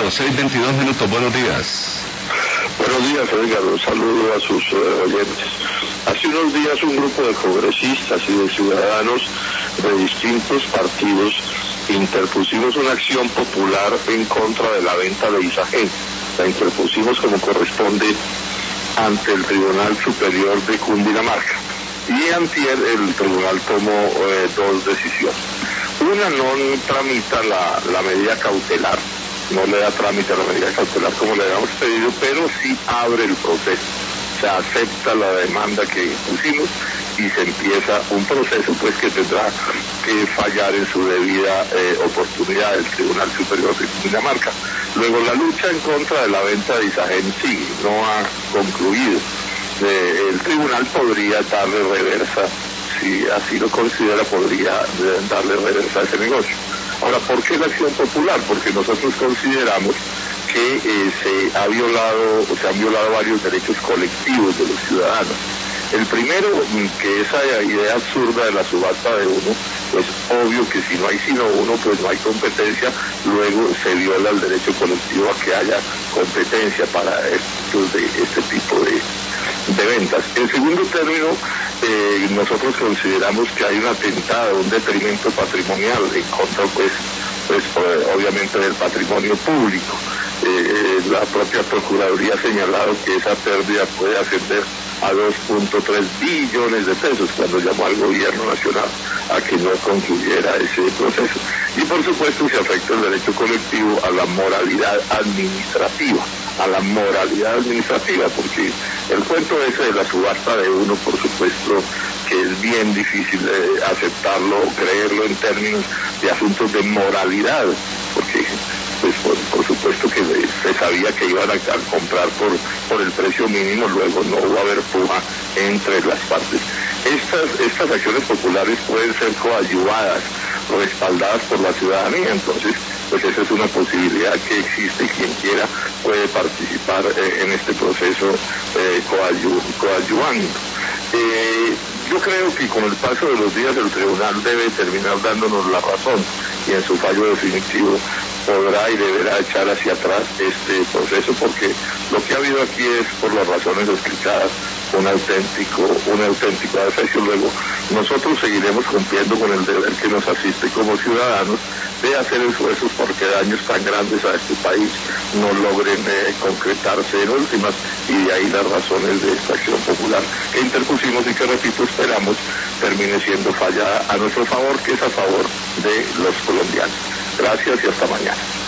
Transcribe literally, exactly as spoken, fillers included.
los seis veintidós minutos. Buenos días. Buenos días, Edgar. Un saludo a sus uh, oyentes. Hace unos días un grupo de congresistas y de ciudadanos de distintos partidos interpusimos una acción popular en contra de la venta de Isagen. La interpusimos como corresponde ante el Tribunal Superior de Cundinamarca. Y antier el tribunal tomó eh, dos decisiones. Una, no tramita la, la medida cautelar, no le da trámite a la medida cautelar como le habíamos pedido, pero sí abre el proceso. Se acepta la demanda que pusimos y se empieza un proceso pues que tendrá que fallar en su debida eh, oportunidad el Tribunal Superior de Cundinamarca. Luego, la lucha en contra de la venta de Isagen sigue, no ha concluido. Eh, el tribunal podría darle reversa, si así lo considera, podría eh, darle reversa a ese negocio. Ahora, ¿por qué la acción popular? Porque nosotros consideramos que eh, se ha violado, o se han violado varios derechos colectivos de los ciudadanos. El primero, que esa idea absurda de la subasta de uno, pues obvio que si no hay sino uno, pues no hay competencia, luego se viola el derecho colectivo a que haya competencia para estos de este tipo de, de ventas. En segundo término, eh, nosotros consideramos que hay un atentado, un detrimento patrimonial en contra, pues, pues obviamente del patrimonio público. Eh, la propia Procuraduría ha señalado que esa pérdida puede ascender a dos punto tres billones de pesos cuando llamó al gobierno nacional a que no concluyera ese proceso. Y por supuesto se afecta el derecho colectivo a la moralidad administrativa, a la moralidad administrativa, porque el cuento ese de la subasta de uno, por supuesto que es bien difícil eh, aceptarlo o creerlo en términos de asuntos de moralidad, porque pues por, por supuesto que se sabía que iban a, a comprar por, por el precio mínimo, luego no va a haber puja entre las partes. Estas, estas acciones populares pueden ser coadyuvadas, respaldadas por la ciudadanía, entonces pues esa es una posibilidad que existe y quien quiera puede participar eh, en este proceso eh, coayu, coadyuvando. Eh, yo creo que con el paso de los días el tribunal debe terminar dándonos la razón y en su fallo definitivo podrá y deberá echar hacia atrás este proceso, porque lo que ha habido aquí es, por las razones explicadas, un auténtico, un auténtico adefesio. Luego, nosotros seguiremos cumpliendo con el deber que nos asiste como ciudadanos de hacer esfuerzos porque daños tan grandes a este país no logren eh, concretarse en últimas, y de ahí las razones de esta acción popular que interpusimos y que, repito, esperamos termine siendo fallada a nuestro favor, que es a favor de los colombianos. Gracias y hasta mañana.